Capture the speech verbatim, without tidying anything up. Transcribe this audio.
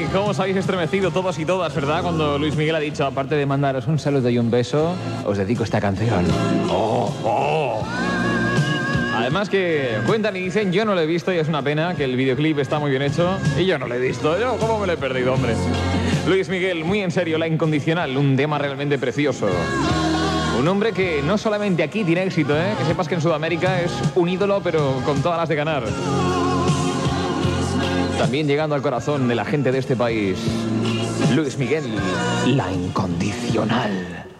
cómo os habéis estremecido todos y todas, ¿verdad? Cuando Luis Miguel ha dicho, aparte de mandaros un saludo y un beso, os dedico esta canción. ¡Oh, oh! Además que cuentan y dicen, yo no lo he visto y es una pena, que el videoclip está muy bien hecho y yo no lo he visto. Yo, ¿cómo me lo he perdido, hombre? Luis Miguel, muy en serio, La Incondicional, un tema realmente precioso. Un hombre que no solamente aquí tiene éxito, ¿eh? Que sepas que en Sudamérica es un ídolo, pero con todas las de ganar. También llegando al corazón de la gente de este país. Luis Miguel, La Incondicional.